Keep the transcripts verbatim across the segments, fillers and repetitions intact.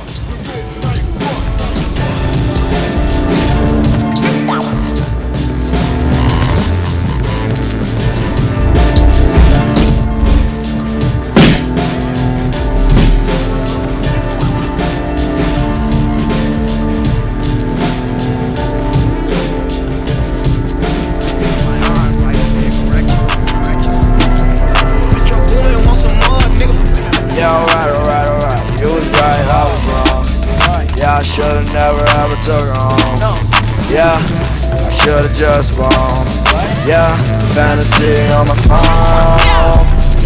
I should've never ever took her home. Yeah, I should've just blown. Yeah, fantasy on my phone.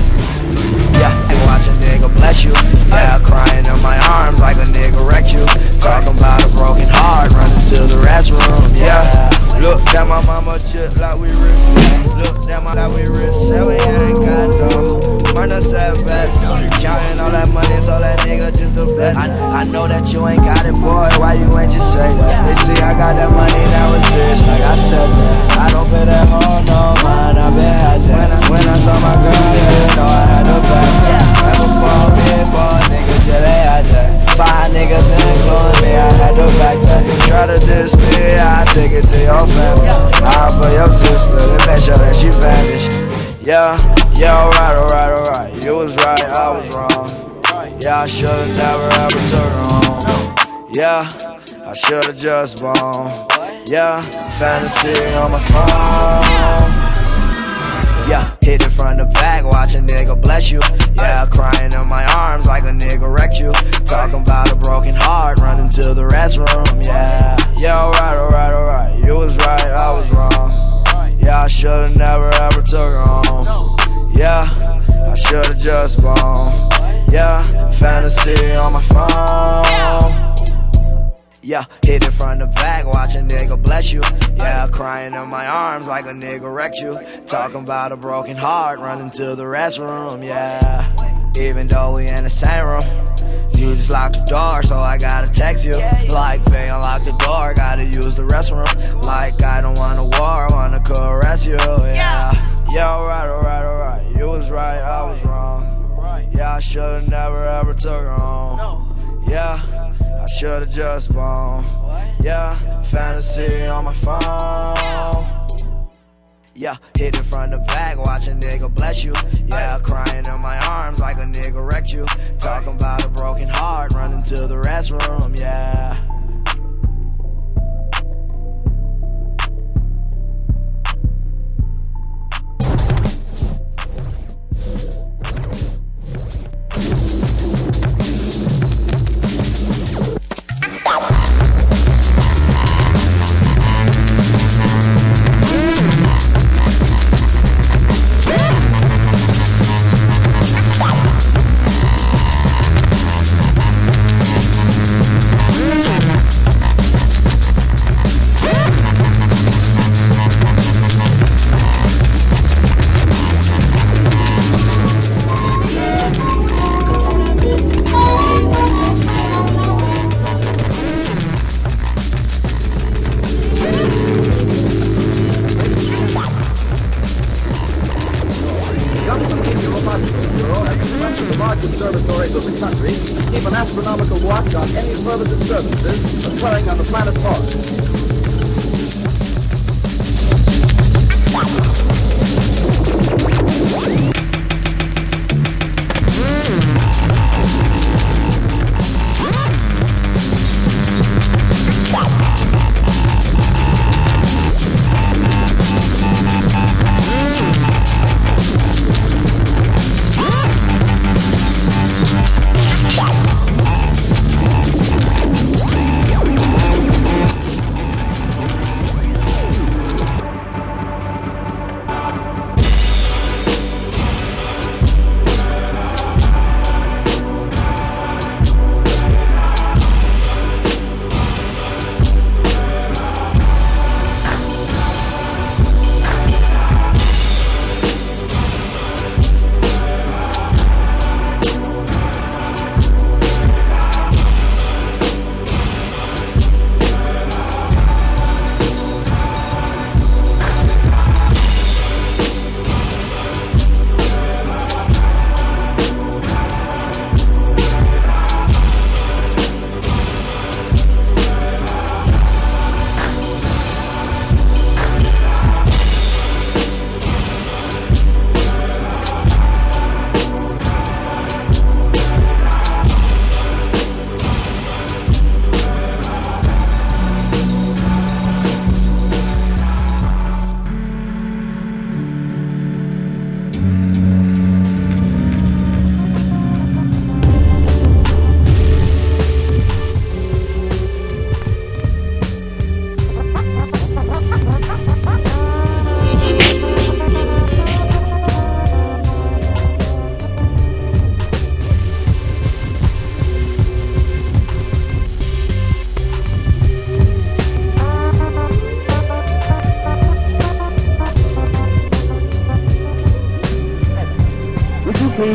Yeah, and watch a nigga bless you. Yeah, crying in my arms like a nigga wrecked you. Talking about a broken heart, running to the restroom. Yeah, look at my mama just like we rich. Look at my like we rich. Say we ain't got no murder setbacks. Counting all that money, told that nigga just a bet. I, I know that you ain't got it, boy. Why you ain't just say that? They see I got that money, that was bitch. Like I said that. I don't pay that hoe no mind. I been had that. When I, when I saw my girl, yeah, you know I had to back that. Never fall me for niggas, yeah, they had that. Five niggas including me, I had to back that. Try to diss me, I take it to your family. I for your sister, then make sure that she vanished. Yeah, yeah, alright, alright, alright. You was right, I was wrong. Yeah, I should've never ever took her home. Yeah, I should've just blown. Yeah, fantasy on my phone. Yeah, hit it from the back, watch a nigga bless you. Yeah, crying in my arms like a nigga wrecked you. Talking about a broken heart, running to the restroom. Yeah, yeah, alright, alright, alright. You was right, I was wrong. Yeah, I should've never ever took her home. Yeah, I should've just blown. Yeah, fantasy on my phone. Yeah, hit it from the back, watch a nigga bless you. Yeah, crying in my arms like a nigga wrecked you. Talking about a broken heart, running to the restroom. Yeah, even though we in the same room, you just locked the door, so I gotta text you. Like, babe, unlock the door, gotta use the restroom. Like, I don't want a war, I wanna caress you. Yeah, yeah, alright, alright, alright. You was right, I was wrong. Yeah, I should've never ever took her home. Yeah, I should've just blown. Yeah, fantasy on my phone. Yeah, hit it from the back, watch a nigga bless you. Yeah, crying in my arms like a nigga wrecked you. Talking about a broken heart, running to the restroom. Yeah. Keep an astronomical watch on any further disturbances occurring on the planet Mars.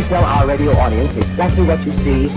tell our radio audience exactly what you see.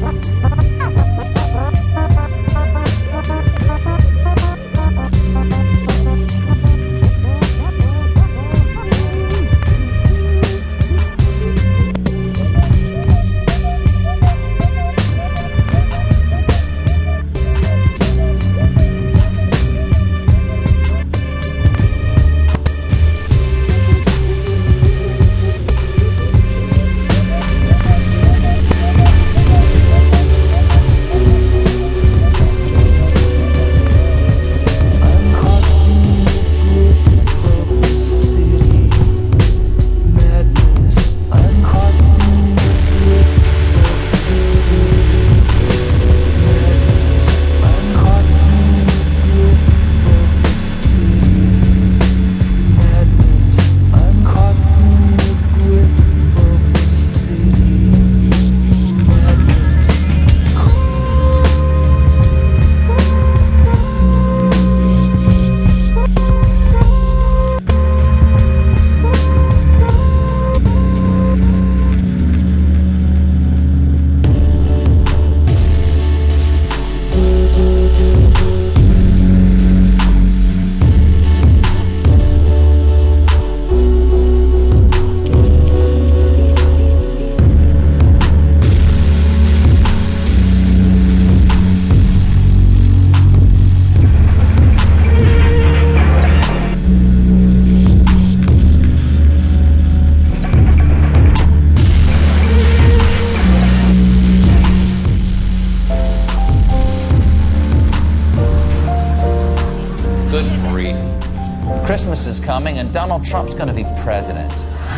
Christmas is coming and Donald Trump's going to be president.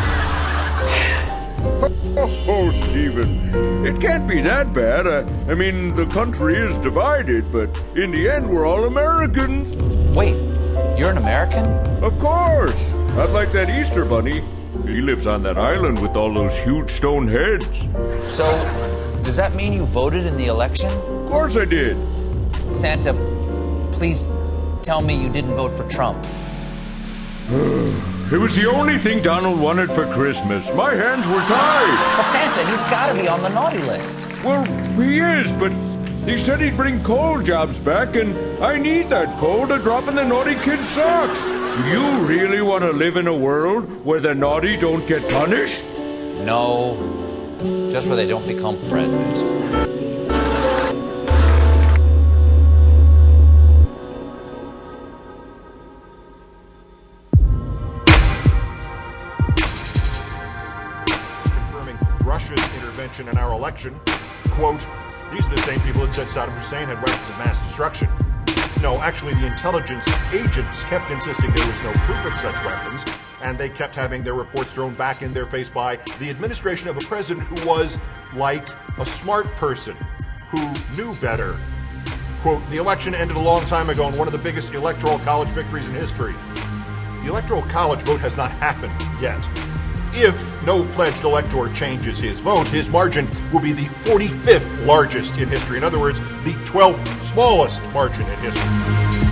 Oh, Stephen, it can't be that bad. I, I mean, the country is divided, but in the end, we're all Americans. Wait, you're an American? Of course. Not like that Easter Bunny. He lives on that island with all those huge stone heads. So, does that mean you voted in the election? Of course I did. Santa, please tell me you didn't vote for Trump. It was the only thing Donald wanted for Christmas. My hands were tied. But Santa, he's got to be on the naughty list. Well, he is, but he said he'd bring coal jobs back, and I need that coal to drop in the naughty kids' socks. You really want to live in a world where the naughty don't get punished? No, just where they don't become president. Russia's intervention in our election, quote, these are the same people that said Saddam Hussein had weapons of mass destruction. No, actually the intelligence agents kept insisting there was no proof of such weapons, and they kept having their reports thrown back in their face by the administration of a president who was like a smart person, who knew better. Quote, the election ended a long time ago in one of the biggest electoral college victories in history. The electoral college vote has not happened yet. If no pledged elector changes his vote, his margin will be the forty-fifth largest in history. In other words, the twelfth smallest margin in history.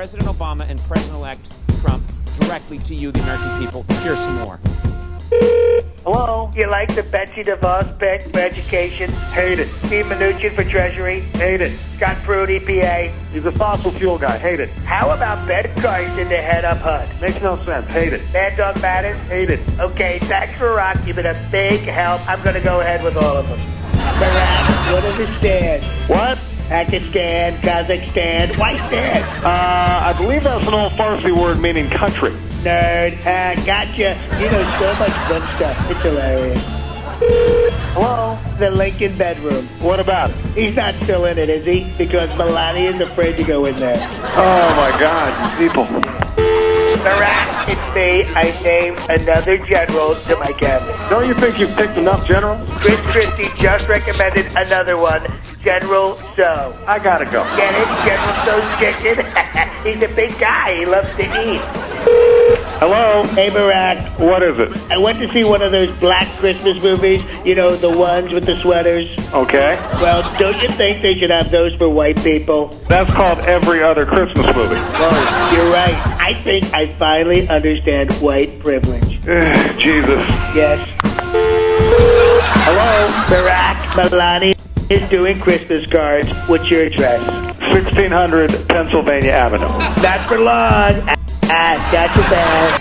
President Obama and President-elect Trump directly to you, the American people. Here's some more. Hello? You like the Betsy DeVos pick for education? Hate it. Steve Mnuchin for Treasury? Hate it. Scott Pruitt, E P A? He's a fossil fuel guy. Hate it. How about Ben Carson to head up H U D? Makes no sense. Hate it. Mad Dog Madden? Hate it. Okay, thanks for rock. You've been a big help. I'm going to go ahead with all of them. Barack, what does it stand? What? Pakistan, Kazakhstan. Why stand? Uh, I believe that's an old Farsi word meaning country. Nerd. Ah, gotcha. You know so much fun stuff. It's hilarious. Hello? The Lincoln bedroom. What about it? He's not still in it, is he? Because Melania's afraid to go in there. Oh, my God, you people. Barack, it's me. I named another general to my cabinet. Don't you think you've picked enough generals? Chris Christie just recommended another one, General So. I gotta go. Get it? General So's chicken? He's a big guy. He loves to eat. Hello? Hey, Barack. What is it? I went to see one of those black Christmas movies, you know, the ones with the sweaters. Okay. Well, don't you think they should have those for white people? That's called Every Other Christmas Movie. Oh, you're right. I think I finally understand white privilege. Jesus. Yes. Hello? Barack, Melania is doing Christmas cards. What's your address? sixteen hundred Pennsylvania Avenue. Not for long. Ah, got your back.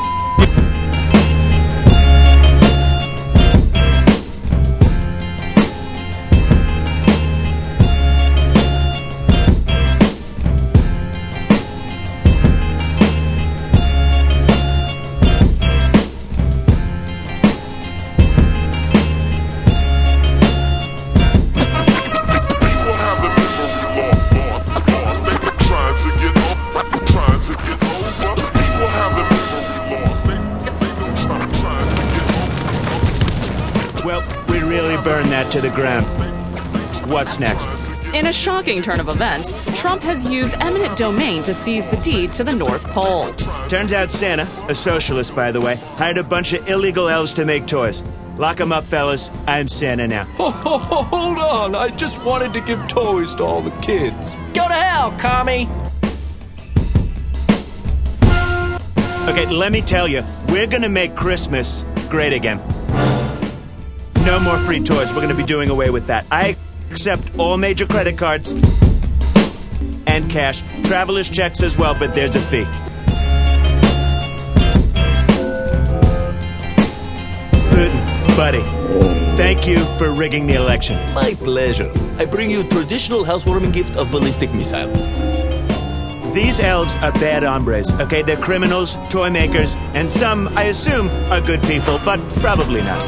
Burn that to the ground. What's next? In a shocking turn of events, Trump has used eminent domain to seize the deed to the North Pole. Turns out Santa, a socialist by the way, hired a bunch of illegal elves to make toys. Lock 'em up, fellas. I'm Santa now. Oh, oh, oh, hold on. I just wanted to give toys to all the kids. Go to hell, commie! Okay, let me tell you, we're gonna make Christmas great again. No more free toys. We're going to be doing away with that. I accept all major credit cards and cash. Traveler's checks as well, but there's a fee. Putin, buddy, thank you for rigging the election. My pleasure. I bring you traditional housewarming gift of ballistic missile. These elves are bad hombres, okay? They're criminals, toy makers, and some, I assume, are good people, but probably not.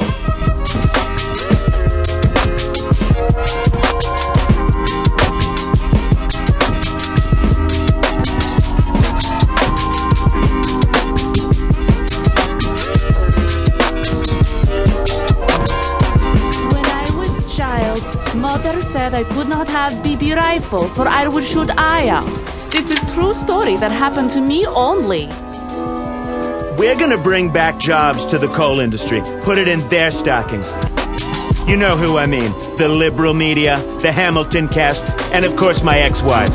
Mother said I could not have B B rifle, for I would shoot Aya. This is true story that happened to me only. We're gonna bring back jobs to the coal industry, put it in their stockings. You know who I mean. The liberal media, the Hamilton cast, and of course my ex-wives.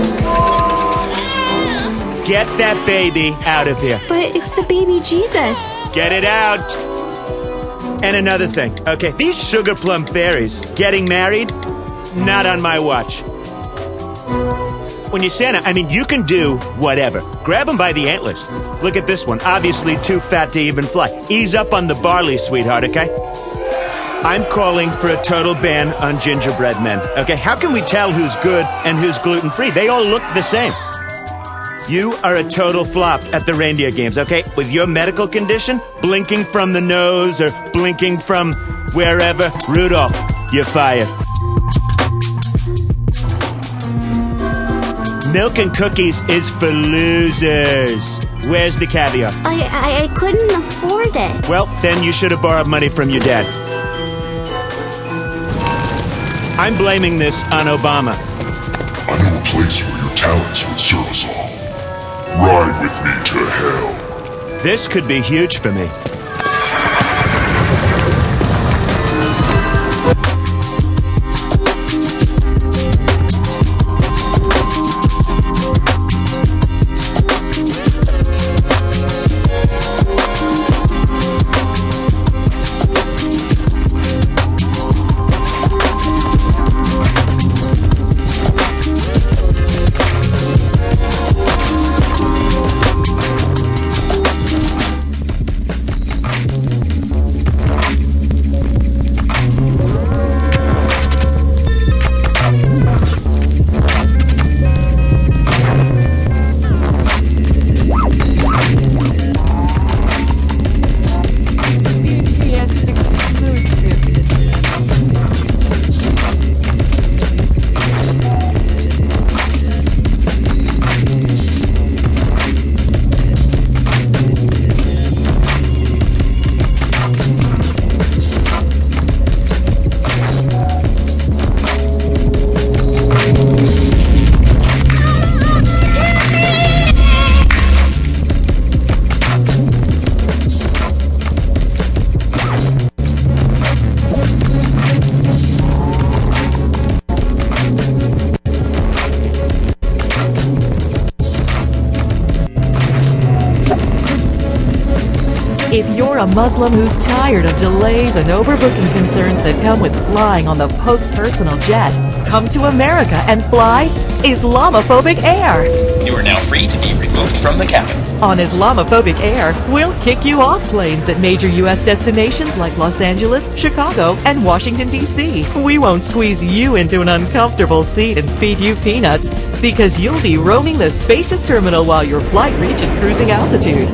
Get that baby out of here. But it's the baby Jesus. Get it out. And another thing, okay, these sugar plum fairies getting married, not on my watch. When you're Santa, I mean, you can do whatever. Grab them by the antlers. Look at this one, obviously too fat to even fly. Ease up on the barley, sweetheart, okay? I'm calling for a total ban on gingerbread men, okay? How can we tell who's good and who's gluten-free? They all look the same. You are a total flop at the reindeer games, okay? With your medical condition, blinking from the nose or blinking from wherever, Rudolph, you're fired. Milk and cookies is for losers. Where's the caviar? I, I, I couldn't afford it. Well, then you should have borrowed money from your dad. I'm blaming this on Obama. I know a place where your talents would serve us all. Ride with me to hell. This could be huge for me. If you're a Muslim who's tired of delays and overbooking concerns that come with flying on the Pope's personal jet, come to America and fly Islamophobic Air. You are now free to be removed from the cabin. On Islamophobic Air, we'll kick you off planes at major U S destinations like Los Angeles, Chicago, and Washington, D C We won't squeeze you into an uncomfortable seat and feed you peanuts, because you'll be roaming the spacious terminal while your flight reaches cruising altitude.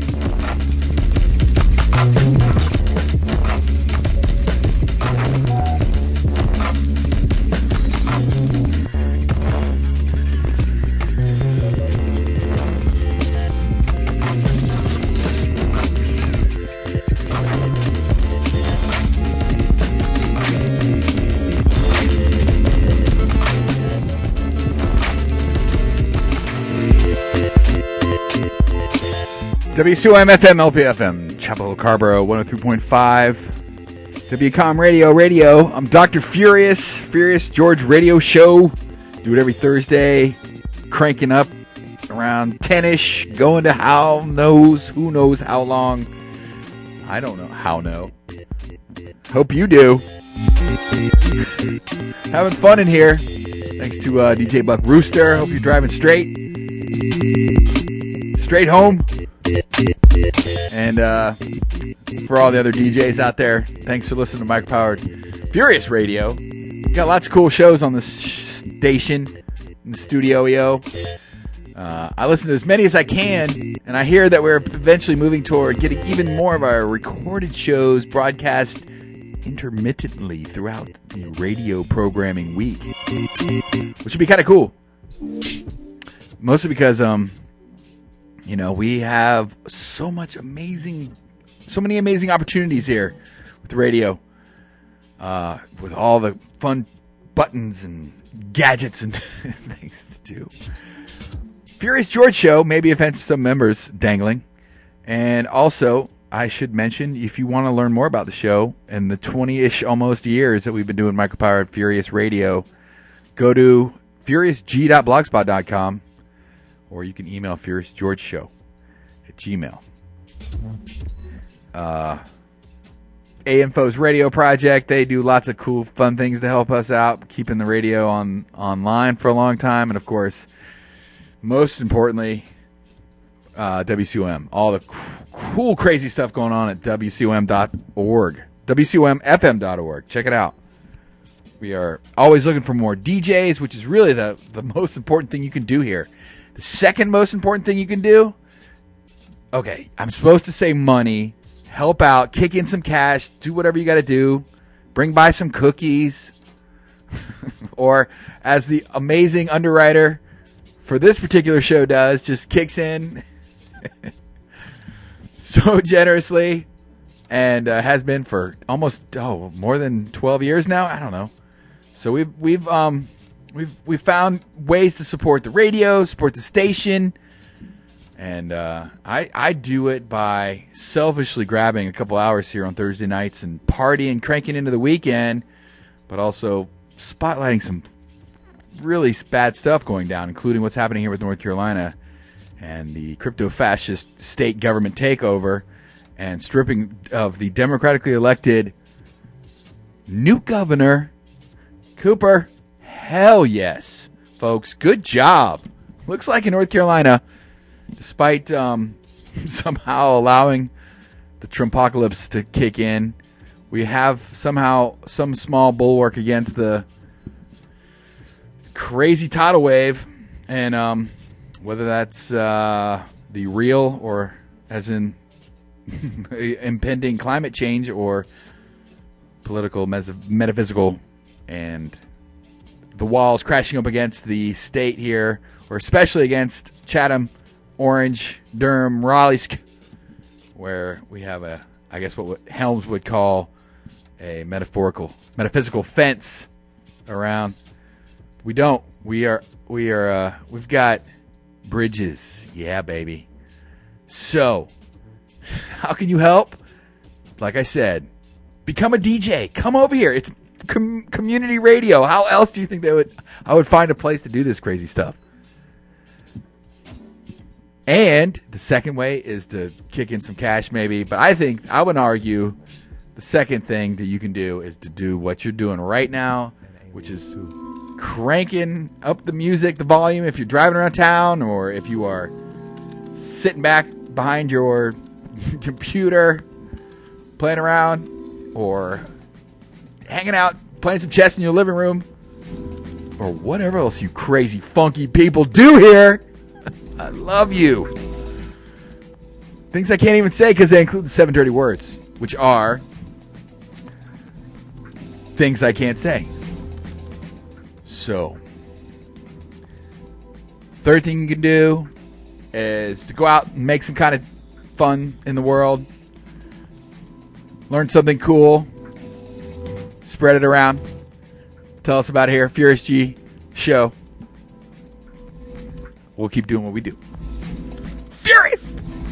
W C O M F M, L P F M, Chapel Carborough, one oh three point five. W COM Radio, Radio. I'm Doctor Furious, Furious George Radio Show. Do it every Thursday, cranking up around ten-ish, going to how knows, who knows how long. I don't know how no. Hope you do. Having fun in here. Thanks to uh, D J Buck Rooster. Hope you're driving straight. Straight home. And uh, for all the other D Js out there, thanks for listening to Mike Powered Furious Radio. We got lots of cool shows on this station in the studio, yo. Uh, I listen to as many as I can, and I hear that we're eventually moving toward getting even more of our recorded shows broadcast intermittently throughout the radio programming week, which would be kind of cool. Mostly because, um, you know, we have so much amazing, so many amazing opportunities here with the radio, uh, with all the fun buttons and gadgets and things to do. Furious George Show, maybe offensive some members dangling. And also, I should mention, if you want to learn more about the show and the twenty-ish almost years that we've been doing Micropowered Furious Radio, go to furious g dot blogspot dot com. Or you can email Furious George Show at Gmail. Uh, A-Info's radio project. They do lots of cool, fun things to help us out, keeping the radio on online for a long time. And, of course, most importantly, uh, W C O M. All the c- cool, crazy stuff going on at W C O M dot org. W C O M F M dot org. Check it out. We are always looking for more D Js, which is really the, the most important thing you can do here. The second most important thing you can do, okay, I'm supposed to say money, help out, kick in some cash, do whatever you got to do, bring by some cookies, or as the amazing underwriter for this particular show does, just kicks in so generously and uh, has been for almost, oh, more than twelve years now? I don't know. So we've, we've, um... We've we've found ways to support the radio, support the station, and uh, I I do it by selfishly grabbing a couple hours here on Thursday nights and partying, cranking into the weekend, but also spotlighting some really bad stuff going down, including what's happening here with North Carolina and the crypto-fascist state government takeover and stripping of the democratically elected new governor, Cooper. Hell yes, folks. Good job. Looks like in North Carolina, despite um, somehow allowing the Trumpocalypse to kick in, we have somehow some small bulwark against the crazy tidal wave. And um, whether that's uh, the real or as in impending climate change or political, metaphysical, and the walls crashing up against the state here, or especially against Chatham, Orange, Durham, Raleigh, where we have a, I guess what Helms would call a metaphorical, metaphysical fence around. We don't. We are, we are, uh, we've got bridges. Yeah, baby. So, how can you help? Like I said, become a D J. Come over here. It's Com- community radio. How else do you think they would I would find a place to do this crazy stuff? And the second way is to kick in some cash maybe. But I think, I would argue, the second thing that you can do is to do what you're doing right now, which is cranking up the music, the volume, if you're driving around town or if you are sitting back behind your computer playing around or hanging out playing some chess in your living room or whatever else you crazy funky people do here. I love you. Things I can't even say because they include the seven dirty words, which are things I can't say. So, third thing you can do is to go out and make some kind of fun in the world. Learn something cool. Spread it around. Tell us about it here. Furious G Show. We'll keep doing what we do. Furious!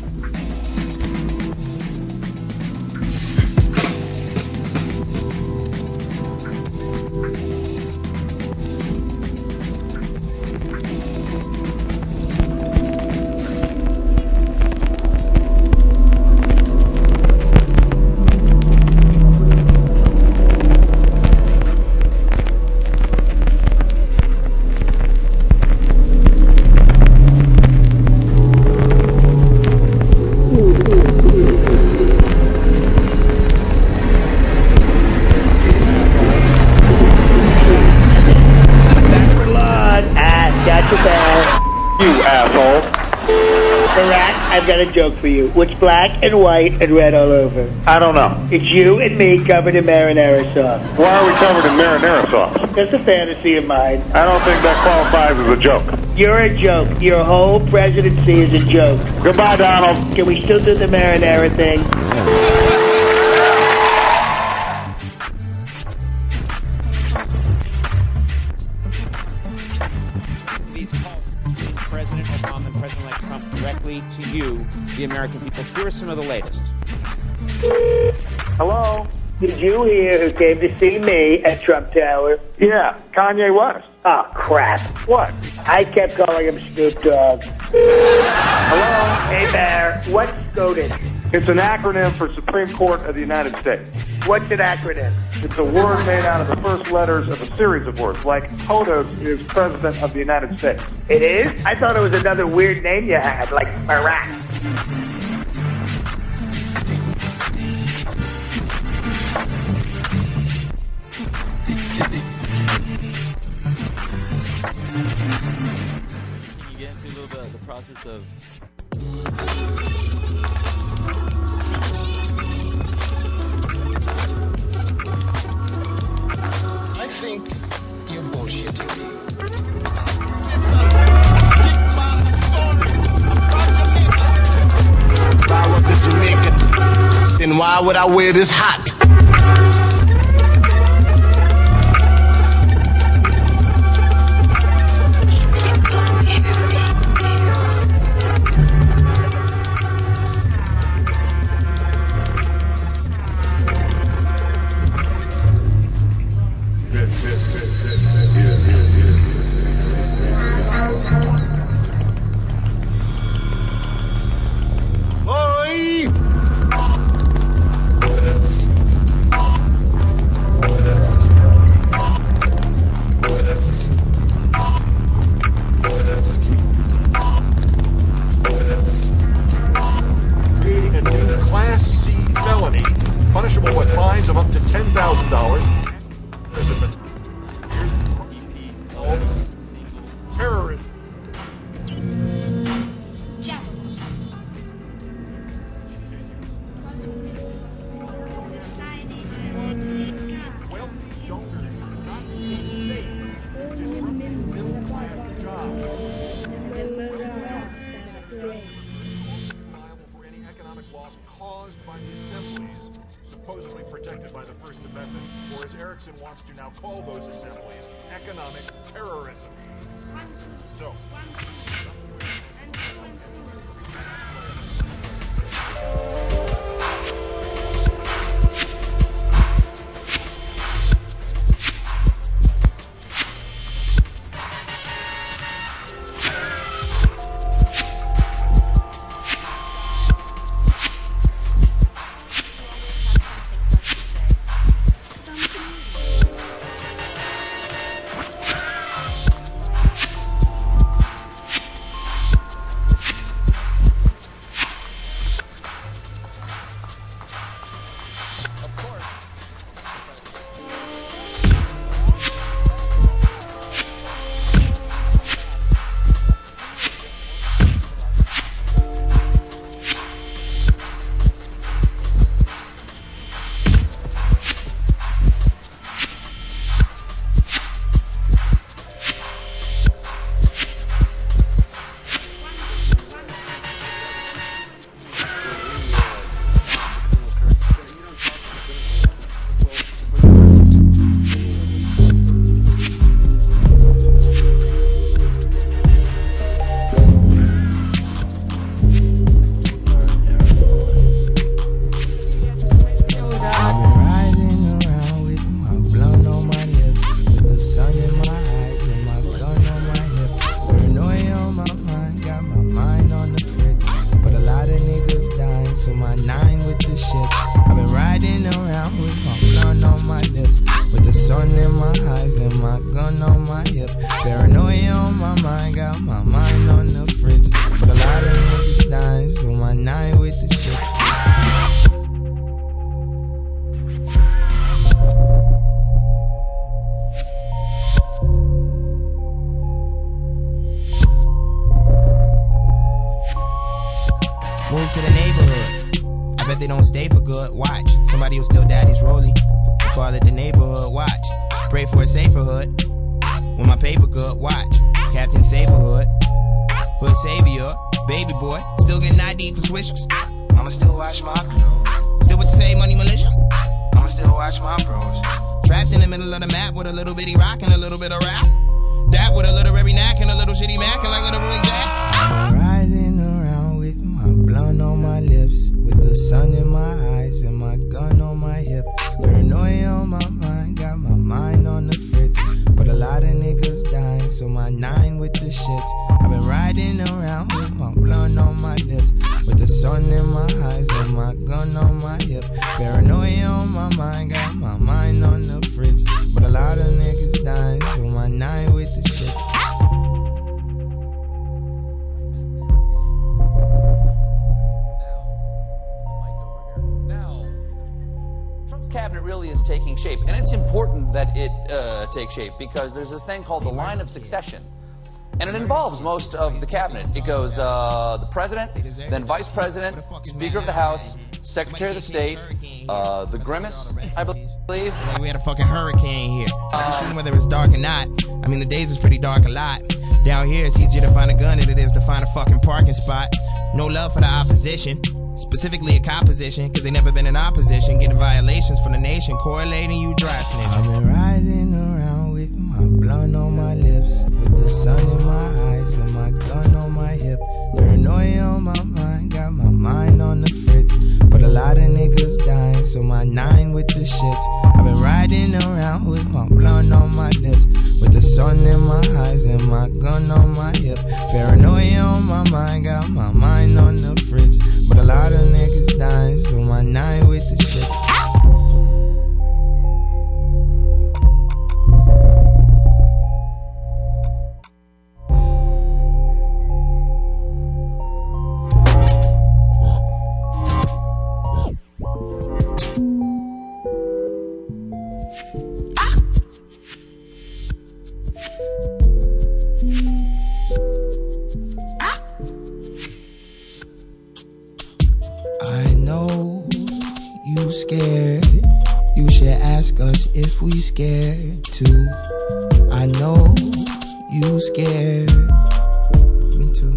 I've got a joke for you. What's black and white and red all over? I don't know. It's you and me covered in marinara sauce. Why are we covered in marinara sauce? That's a fantasy of mine. I don't think that qualifies as a joke. You're a joke. Your whole presidency is a joke. Goodbye, Donald. Can we still do the marinara thing? President Obama and President-elect Trump directly to you, the American people. Here are some of the latest. Hello? Did you hear who came to see me at Trump Tower? Yeah, Kanye West. Oh, crap. What? I kept calling him Snoop Dogg. Hello? Hey, Bear. What's SCOTUS? It's an acronym for Supreme Court of the United States. What's an acronym? It's a word made out of the first letters of a series of words, like POTUS is President of the United States. It is? I thought it was another weird name you had, like Barack. Can you get into a little bit of the process of... I think you're bullshitting me. If I was a Jamaican, then why would I wear this hat? to the neighborhood. I bet they don't stay for good. Watch, somebody will steal daddy's rollie. Call it the neighborhood. Watch, pray for a safer hood. When my paper good, watch, Captain Saberhood. Hood savior, baby boy, still getting I D for swishers. I'ma still watch my clothes. Still with the same money militia. I'ma still watch my bros. Trapped in the middle of the map with a little bitty rock and a little bit of rap. That with a literary knack and a little shitty Mac and like little Roy Jack. I'm riding around with my blunt on my lips, with the sun in my eyes and my gun on my hip. Paranoia on my mind, got my mind on the fritz. But a lot of niggas dying, so my nine with the shits. I've been riding around with my blunt on my lips, with the sun in my eyes and my gun on my hip. Paranoia on my mind, got my mind on the fritz. But a lot of niggas dying, so my nine with the shits. Cabinet really is taking shape, and it's important that it uh, takes shape because there's this thing called the line of succession, and it involves most of the cabinet. It goes uh, the president, then vice president, speaker of the house, secretary of the state, uh, the grimace, I believe. Like we had a fucking hurricane here. I'm shooting whether it's dark or not. I mean, the days is pretty dark a lot. Down here, it's easier to find a gun than it is to find a fucking parking spot. No love for the opposition. Specifically a composition, cause they never been in opposition. Getting violations from the nation, correlating you dry snitching. I've been riding around with my blunt on my lips, with the sun in my eyes and my gun on my hip. Paranoia on my mind, got my mind on the fritz. But a lot of niggas dying, so my nine with the shits. I've been riding around with my blunt on my lips, with the sun in my eyes and my gun on my hip. Paranoia on my mind, got my mind on the fritz. But a lot of niggas dying, so my nine with the shits. I know you scared. You should ask us if we scared too. I know you scared. Me too.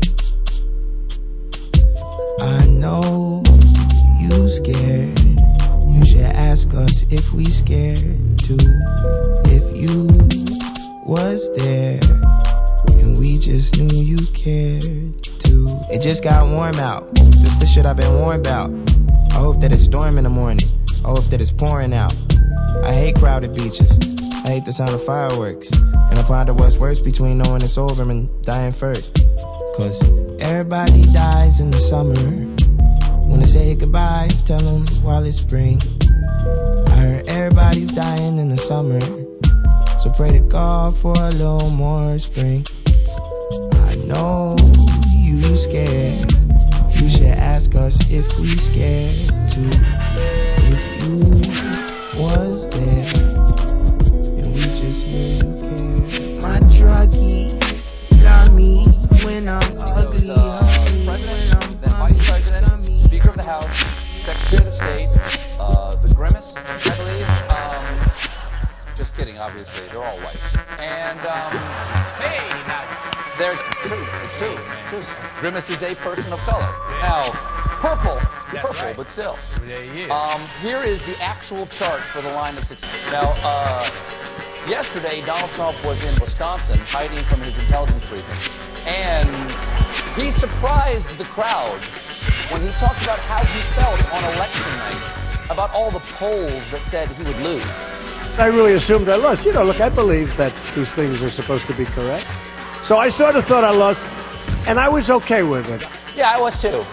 I know you scared. You should ask us if we scared too. If you was there and we just knew you cared too. It just got warm out. This the shit I've been warned about. I hope that it's storm in the morning. I hope that it's pouring out. I hate crowded beaches. I hate the sound of fireworks. And I ponder what's worse between knowing it's over and dying first. Cause everybody dies in the summer. When they say goodbyes, tell them while it's spring. I heard everybody's dying in the summer. So pray to God for a little more spring. I know you scared. You should ask us if we scared too. If you was there and we just knew you cared. My druggie got me when I'm ugly. Uh, president, then vice president, speaker of the house, secretary of the state, uh, the grimace, I believe. Um, just kidding, obviously, they're all white. And um, hey, now there's two. It's two. Two. Grimace is a person of color. Now, purple, purple, but still. Um, here is the actual chart for the line of success. Now, uh, yesterday, Donald Trump was in Wisconsin hiding from his intelligence briefing. And he surprised the crowd when he talked about how he felt on election night, about all the polls that said he would lose. I really assumed I lost. You know, look, I believe that these things are supposed to be correct. So I sort of thought I lost, and I was okay with it. Yeah, I was too. I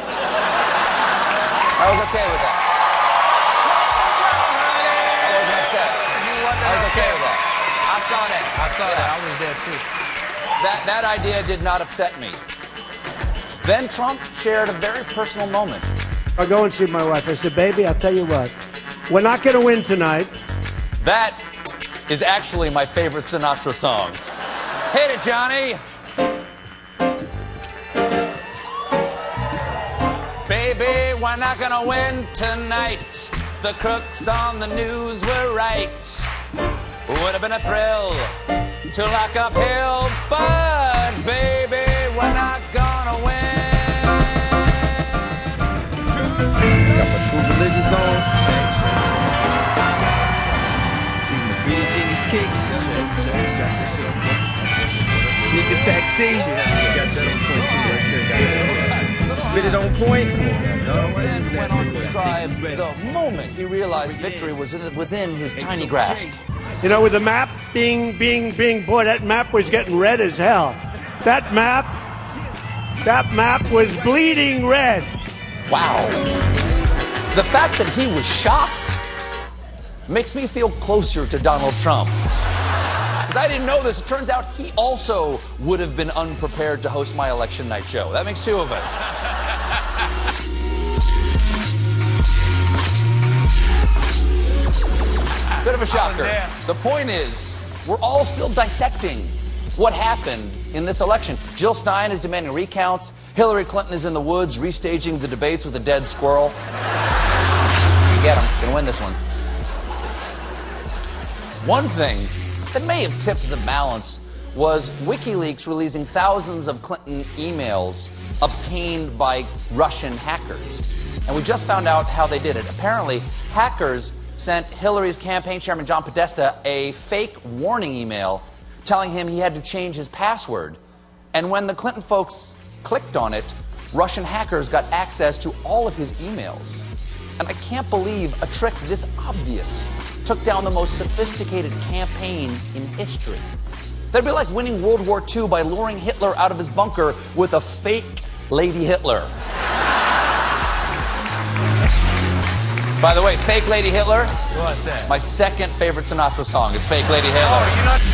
was okay with that. I wasn't upset. I was okay with that. I saw that. I saw yeah. that. I was there too. That, that idea did not upset me. Then Trump shared a very personal moment. I go and see my wife. I said, baby, I'll tell you what. We're not going to win tonight. That is actually my favorite Sinatra song. Hit it, Johnny. baby, we're not gonna win tonight. The crooks on the news were right. Would have been a thrill to lock up Hill, but baby, we're not gonna win. Got my True Religions on. See my three D Genius kicks. Sneak attack T. Got that on point too right there. Fit it on point. Then went on to describe the moment he realized victory was within his tiny grasp. You know, with the map being, being, being, boy, that map was getting red as hell. That map, that map was bleeding red. Wow. The fact that he was shocked makes me feel closer to Donald Trump. Because I didn't know this. It turns out he also would have been unprepared to host my election night show. That makes two of us. Bit of a shocker. The point is, we're all still dissecting what happened in this election. Jill Stein is demanding recounts. Hillary Clinton is in the woods restaging the debates with a dead squirrel. You get him. Gonna win this one. One thing that may have tipped the balance was WikiLeaks releasing thousands of Clinton emails obtained by Russian hackers. And we just found out how they did it. Apparently, hackers sent Hillary's campaign chairman, John Podesta, a fake warning email telling him he had to change his password. And when the Clinton folks clicked on it, Russian hackers got access to all of his emails. And I can't believe a trick this obvious took down the most sophisticated campaign in history. That'd be like winning World War Two by luring Hitler out of his bunker with a fake Lady Hitler. By the way, Fake Lady Hitler. What's that? My second favorite Sinatra song is Fake Lady Hitler. Oh, you're not...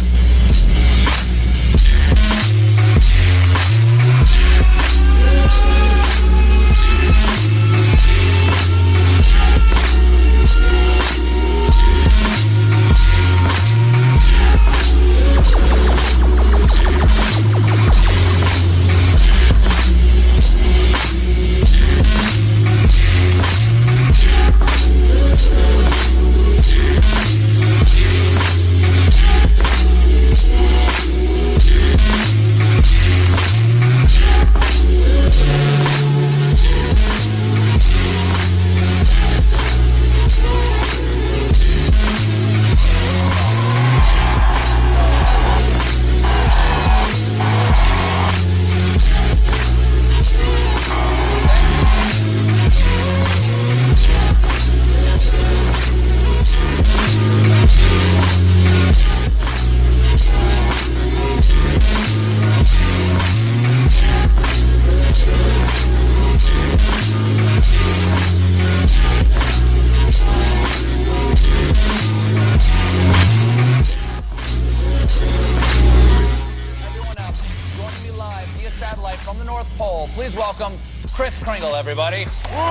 From the North Pole, please welcome Kris Kringle, everybody.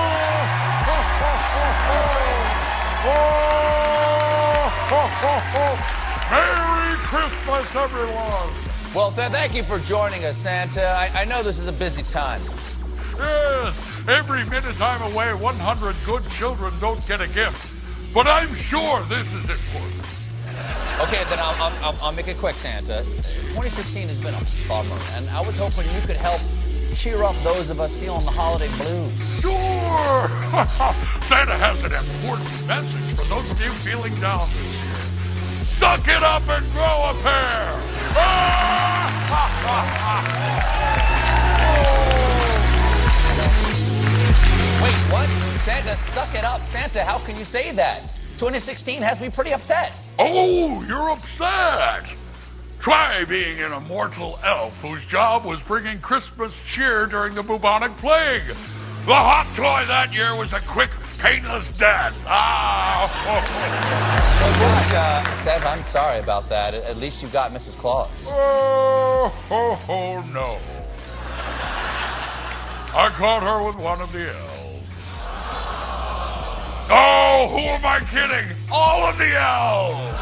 Merry Christmas, everyone! Well, th thank you for joining us, Santa. I, I know this is a busy time. Yes, every minute I'm away, one hundred good children don't get a gift. But I'm sure this is important. Okay, then I'll, I'll, I'll, I'll make it quick, Santa. twenty sixteen has been a bummer, and I was hoping you could help cheer up those of us feeling the holiday blues. Sure! Santa has an important message for those of you feeling down this year. Suck it up and grow a pair! Wait, what? Santa, suck it up. Santa, how can you say that? twenty sixteen has me pretty upset. Oh, you're upset! Try being an immortal elf whose job was bringing Christmas cheer during the bubonic plague. The hot toy that year was a quick, painless death. Ah! Oh, gosh, uh, Seth, I'm sorry about that. At least you got Missus Claus. Oh, oh, oh, no. I caught her with one of the elves. Oh, who am I kidding? All of the elves!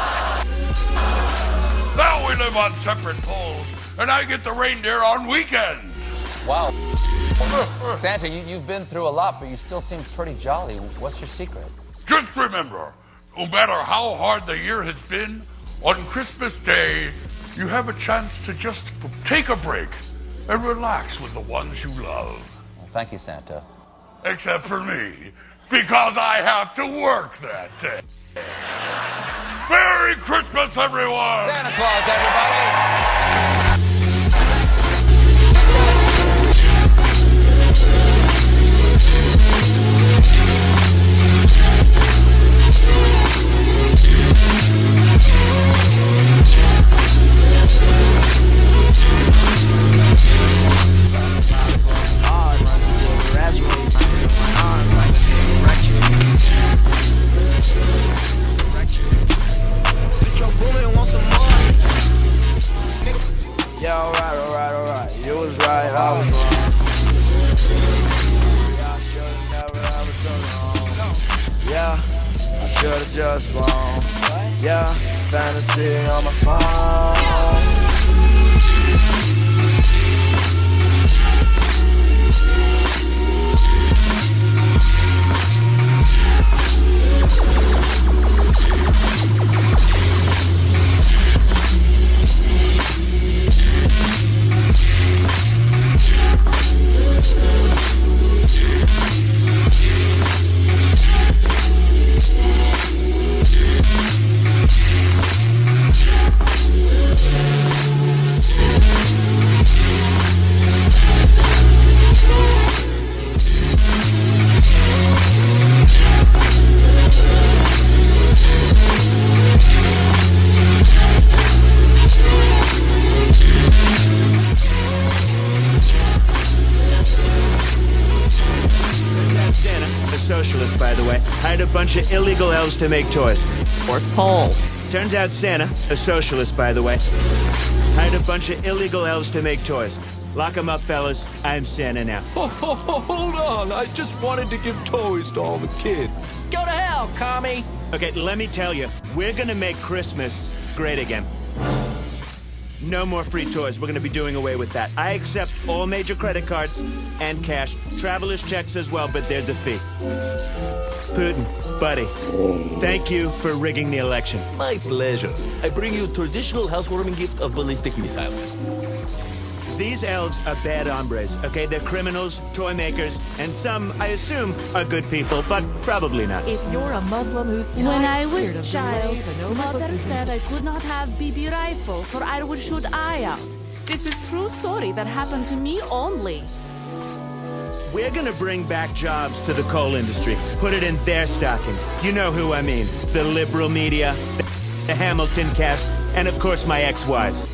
Now we live on separate poles, and I get the reindeer on weekends. Wow. Santa, you, you've been through a lot, but you still seem pretty jolly. What's your secret? Just remember, no matter how hard the year has been, on Christmas Day, you have a chance to just take a break and relax with the ones you love. Well, thank you, Santa. Except for me, because I have to work that day. Merry Christmas, everyone! Santa Claus, everybody! Yeah, alright, alright, alright. You was right, I was wrong. Yeah, I should've never ever took home. Yeah, I should've just blown. Yeah, fantasy on my phone. Socialist, by the way, hired a bunch of illegal elves to make toys. Or Paul. Turns out Santa, a socialist, by the way, hired a bunch of illegal elves to make toys. Lock 'em up, fellas. I'm Santa now. Oh, oh, oh, hold on. I just wanted to give toys to all the kids. Go to hell, commie! Okay, let me tell you, we're gonna make Christmas great again. No more free toys. We're gonna be doing away with that. I accept all major credit cards and cash. Traveler's checks as well, but there's a fee. Putin, buddy, thank you for rigging the election. My pleasure. I bring you traditional housewarming gift of ballistic missile. These elves are bad hombres, okay? They're criminals, toy makers, and some, I assume, are good people, but probably not. If you're a Muslim who's tired When I of was the child, ways and overcooked mother cuisine- said I could not have B B rifle, for I would shoot eye out. This is true story that happened to me only. We're gonna bring back jobs to the coal industry. Put it in their stockings. You know who I mean. The liberal media, the Hamilton cast, and of course my ex-wives.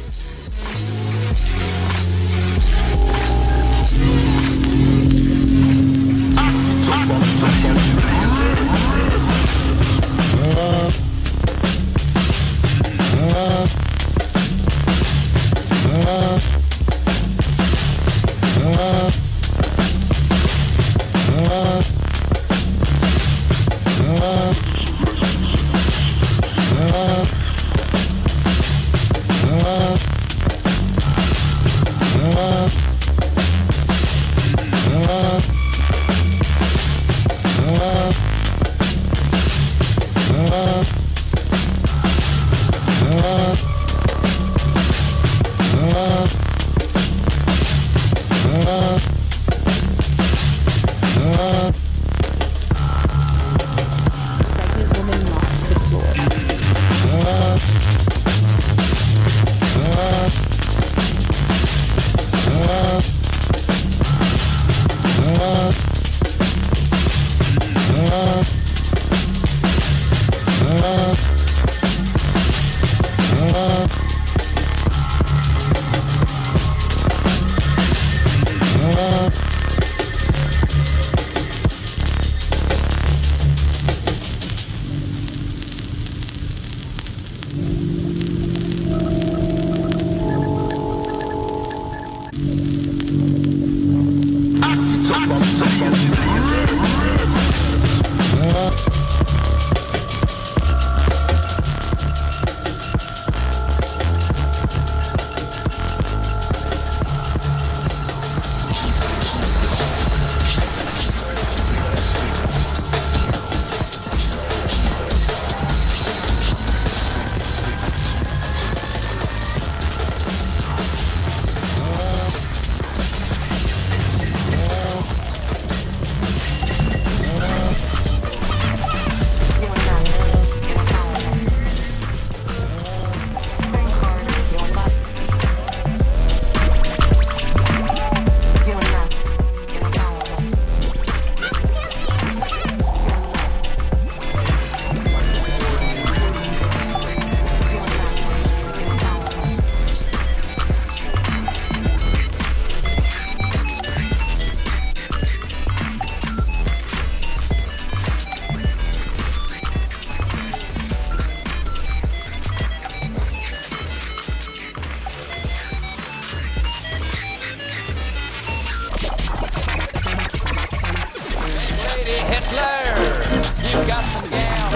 Hitler. You've got some gam.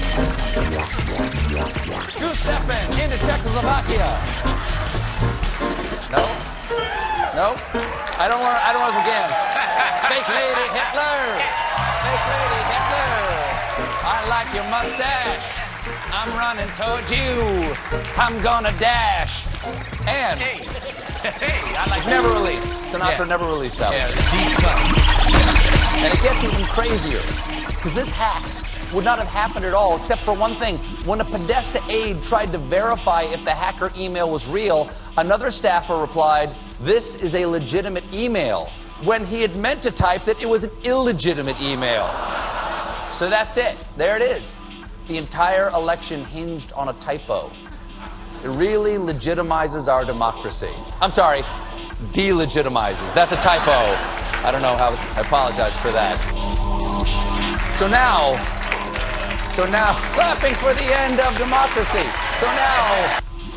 Two-stepping into Czechoslovakia. No? No? I don't want. I don't want some gams. Fake lady Hitler. Fake lady Hitler. I like your mustache. I'm running towards you. I'm gonna dash. And Hey, hey, I like never released. Sinatra Yeah. never released that Yeah, one. deep cut. And it gets even crazier. Because this hack would not have happened at all, except for one thing. When a Podesta aide tried to verify if the hacker email was real, another staffer replied, "This is a legitimate email," when he had meant to type that it was an illegitimate email. So that's it. There it is. The entire election hinged on a typo. It really legitimizes our democracy. I'm sorry, delegitimizes. That's a typo. I don't know how, I apologize for that. So now, so now, clapping for the end of democracy. So now,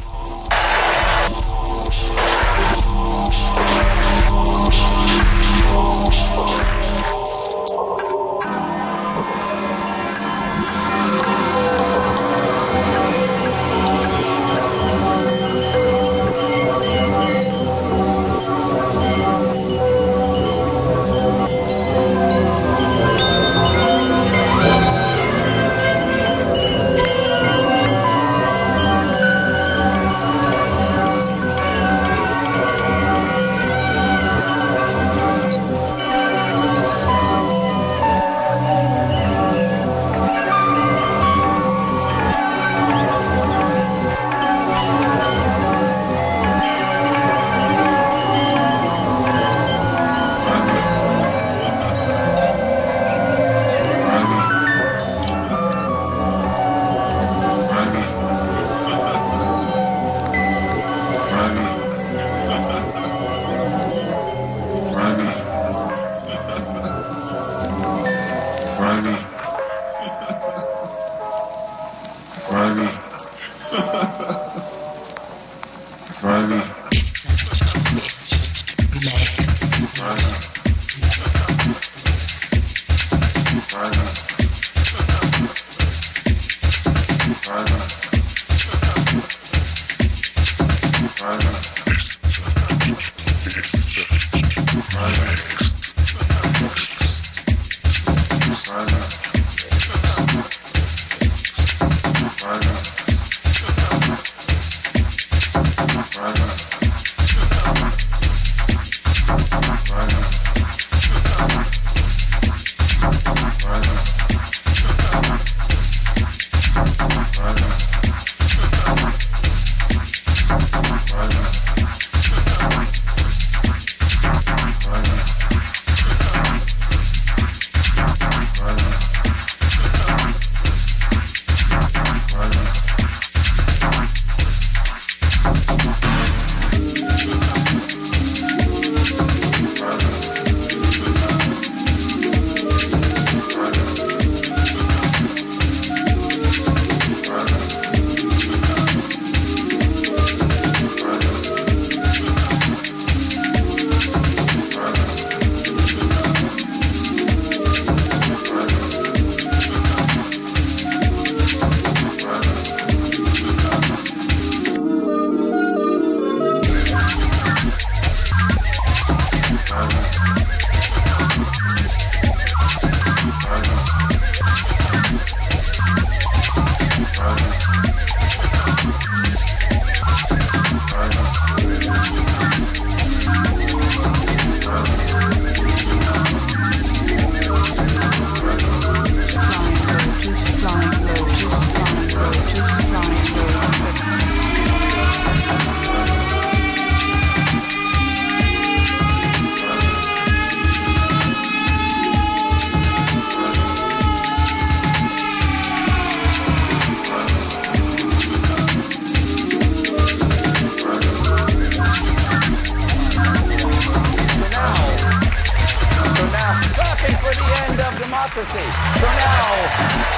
democracy. So now,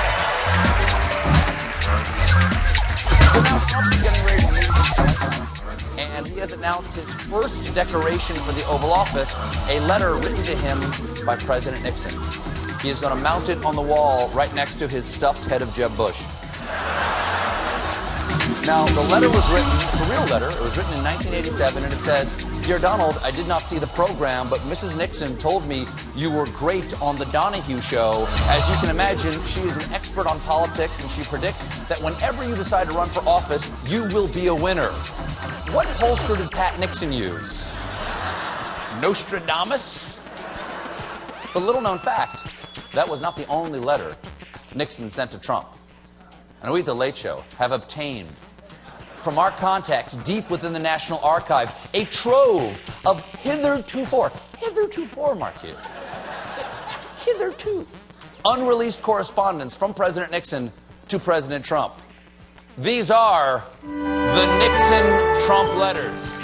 so now Trump is getting ready to leave, and he has announced his first decoration for the Oval Office, a letter written to him by President Nixon. He is going to mount it on the wall right next to his stuffed head of Jeb Bush. Now, the letter was written, it's a real letter, it was written in nineteen eighty-seven, and it says, "Dear Donald, I did not see the program, but Missus Nixon told me you were great on the Donahue show. As you can imagine, she is an expert on politics, and she predicts that whenever you decide to run for office, you will be a winner." What pollster did Pat Nixon use? Nostradamus? But little known fact, that was not the only letter Nixon sent to Trump. And we at The Late Show have obtained from our contacts deep within the National Archive a trove of hitherto, hitherto, mark you, hitherto, unreleased correspondence from President Nixon to President Trump. These are the Nixon-Trump letters.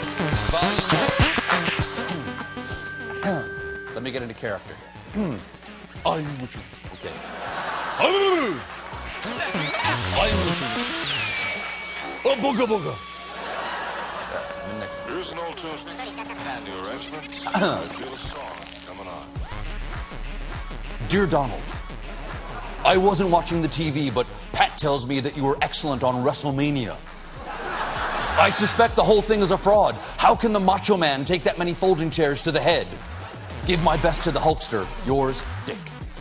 Let me get into character. I'm Richard. Okay. I'm Richard. Oh, booga booga. Yeah, I'm Nixon. Here's an old toast. New arrangement. I feel a song coming on. Dear Donald, I wasn't watching the T V, but Pat tells me that you were excellent on WrestleMania. I suspect the whole thing is a fraud. How can the Macho Man take that many folding chairs to the head? Give my best to the Hulkster. Yours, Dick.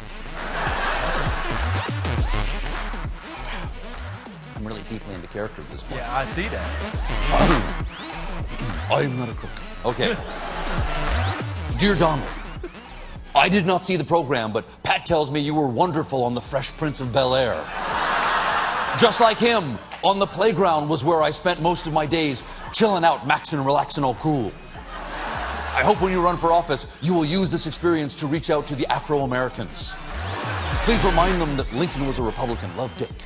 I'm really deeply into character at this point. Yeah, I see that. I am not a crook. Okay. Dear Donald, I did not see the program, but Pat tells me you were wonderful on The Fresh Prince of Bel-Air. Just like him, on the playground was where I spent most of my days chilling out, maxing, relaxing, all cool. I hope when you run for office, you will use this experience to reach out to the Afro-Americans. Please remind them that Lincoln was a Republican. Love, Dick.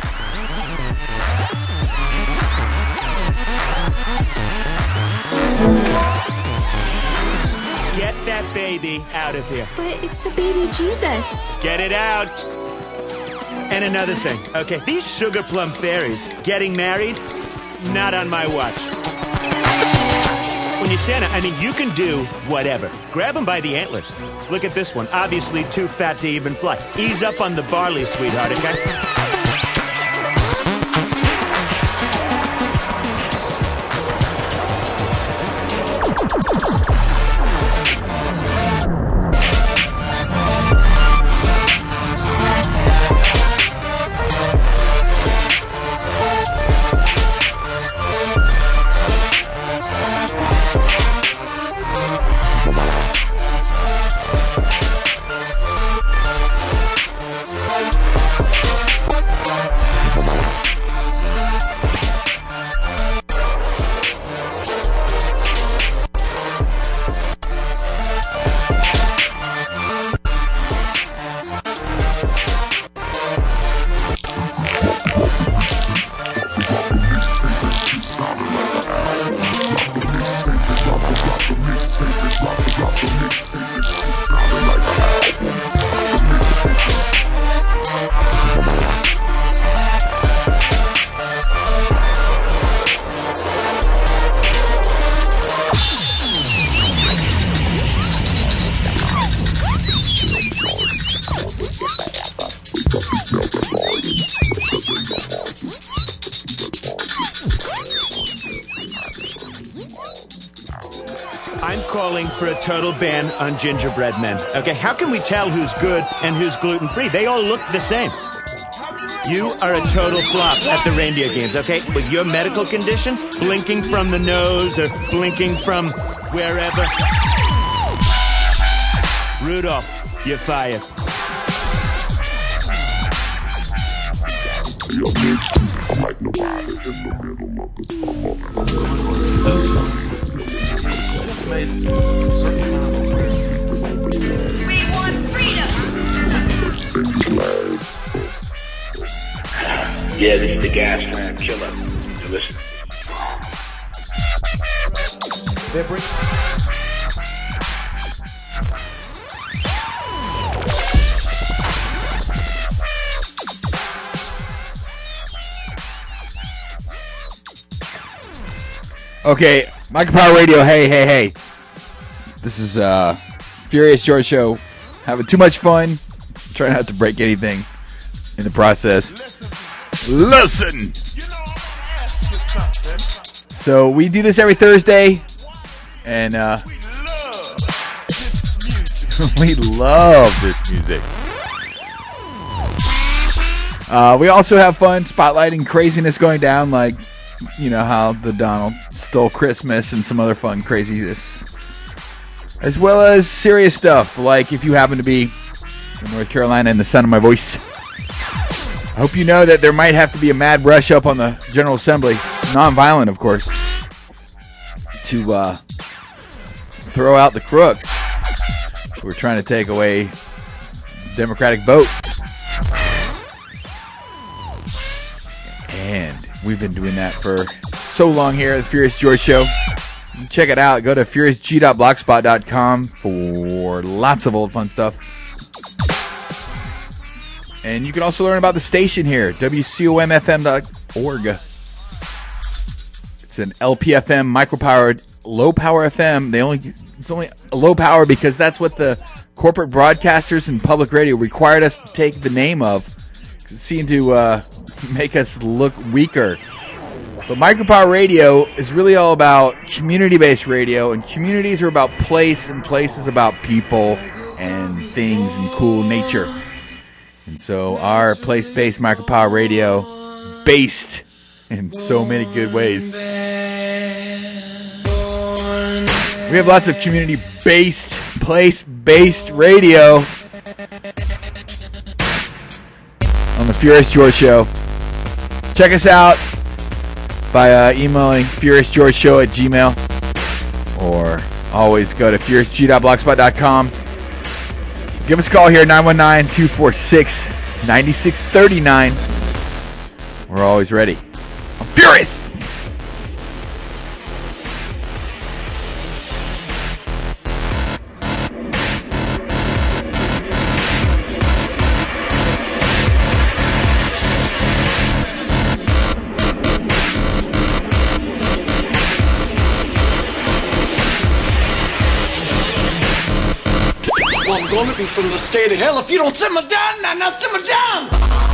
Get that baby out of here. But it's the baby Jesus. Get it out. And another thing, okay, these sugar plum fairies getting married, not on my watch. When you're Santa, I mean, you can do whatever. Grab them by the antlers. Look at this one, obviously too fat to even fly. Ease up on the barley, sweetheart, okay? I'm calling for a total ban on gingerbread men. Okay, how can we tell who's good and who's gluten-free? They all look the same. You are a total flop at the reindeer games, okay? With your medical condition, blinking from the nose or blinking from wherever. Rudolph, you're fired. I'm like nobody in the middle of the We want freedom! Yeah, this is the Gasland Killer. You listen. Okay, Michael Power Radio. Hey, hey, hey. This is uh, Furious George Show. having too much fun. Try not to break anything in the process. Listen! So we do this every Thursday, and uh, we love this music. Uh, we also have fun spotlighting craziness going down, like, you know, how the Donald stole Christmas and some other fun craziness. As well as serious stuff, like if you happen to be in North Carolina and the sound of my voice. I hope you know that there might have to be a mad rush up on the General Assembly, non-violent, of course, to uh, throw out the crooks who are trying to take away the Democratic vote. And we've been doing that for so long here at the Furious George Show. Check it out. Go to furious g dot blogspot dot com for lots of old fun stuff. And you can also learn about the station here, W C O M F M dot org. It's an L P F M micro-powered, low-power F M. They only It's only low power because that's what the corporate broadcasters and public radio required us to take the name of. It seemed to uh, make us look weaker. But micropower radio is really all about community-based radio, and communities are about place, and place is about people and things and cool nature. And so our place-based micropower radio is based in so many good ways. We have lots of community-based, place-based radio on the Furious George Show. Check us out by uh, emailing furious george show at gmail, or always go to furious g dot blogspot dot com. Give us a call here, nine one nine, two four six, nine six three nine. We're always ready. I'm furious! Looking from the state of hell. If you don't simmer down, now, now simmer down.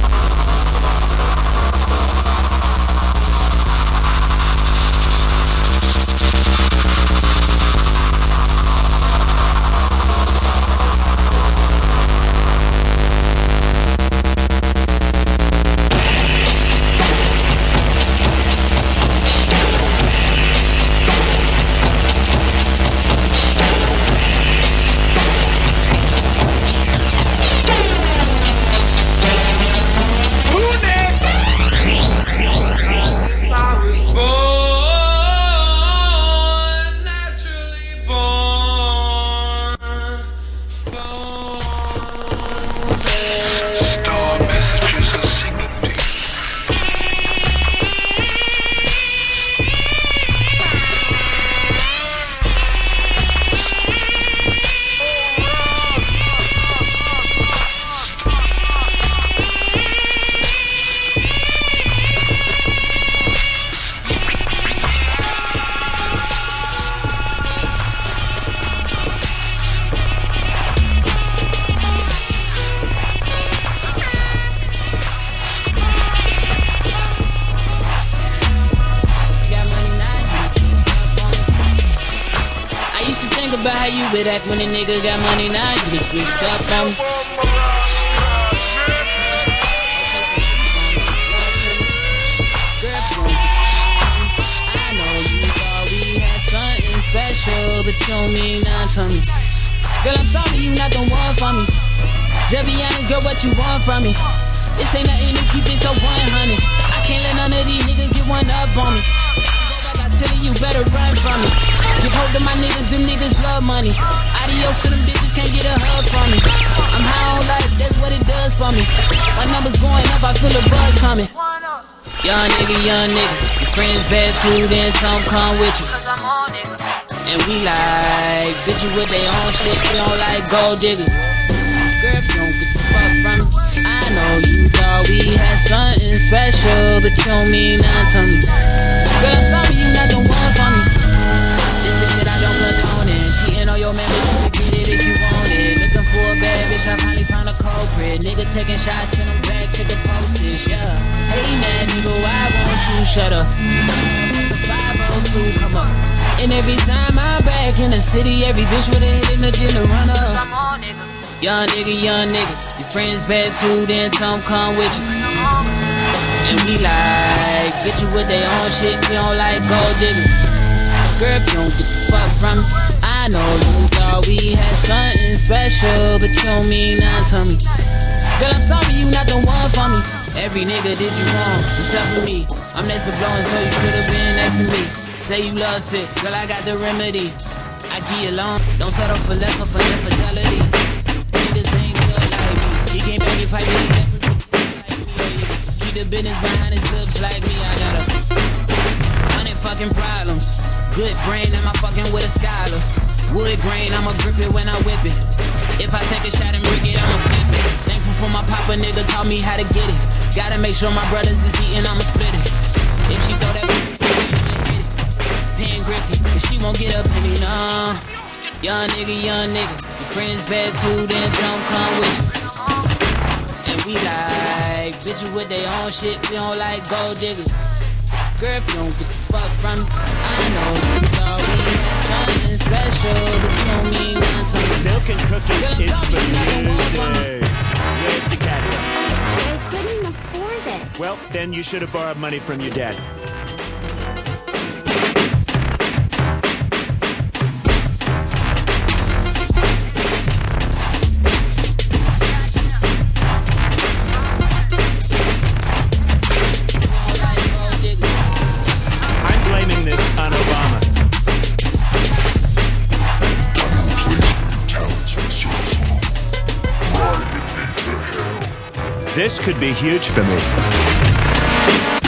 Back when a nigga got money, now you just switched up on me. I know you thought we had something special, but you don't mean nothing to me. Girl, I'm sorry you not the one for me. Just be honest, girl, what you want from me? This ain't nothing to keep it so one hundred. I can't let none of these niggas get one up on me. I tell you, you better run from me. Give hope to my niggas, them niggas love money. Adios to them bitches, can't get a hug from me. I'm high on life, that's what it does for me. My numbers going up, I feel a buzz coming. Young nigga, young nigga, your friends bad too, then some come with you. And we like bitches with their own shit, we don't like gold diggers. Girl, if you don't get the fuck from me, I know you thought we had something special, but you don't mean nothing to me. Girl, I'm sorry you not the one for me. This is shit I don't condone it. Cheating on your man, but you can get it if you want it. Looking for a bad shots, send them back to the postage, yeah. Hey man, nigga, why won't you shut up? five oh two, come up. And every time I'm back in the city, every bitch with a hit in the gym to run up. Come on, nigga. Young nigga, young nigga. Your friends bad too, then Tom come with you. And we like, get you with their own shit, we don't like gold diggers. Girl, if you don't get the fuck from me, I know you thought we had something special, but you don't mean nothing to me. Girl, I'm sorry you not the one for me. Every nigga did you wrong, except for me. I'm next to blowing, so you could've been next to me. Say you love sick, girl, I got the remedy. I give you long, don't settle for less or for infidelity. Niggas ain't good like me. He can't bang it, pipe it, he never keep the business behind his lips like me. I got a hundred fucking problems. Good brain, am I fucking with a scholar? Wood grain, I'ma grip it when I whip it. If I take a shot and rig it, I'ma flip it. Thankful for my papa, nigga taught me how to get it. Gotta make sure my brothers is eating, I'ma split it. If she throw that Pen Griffey, and she won't get up in me, nah. Young nigga, young nigga. Your friends bad too, then don't come with you. And we like bitches with their own shit, we don't like gold diggers. Girl, if you don't get the fuck from me, I know you thought we had something special, but you don't mean nothing to me. Milk and cookies is for losers. Where's the cat? I couldn't afford it. Well, then you should have borrowed money from your dad. This could be huge for me.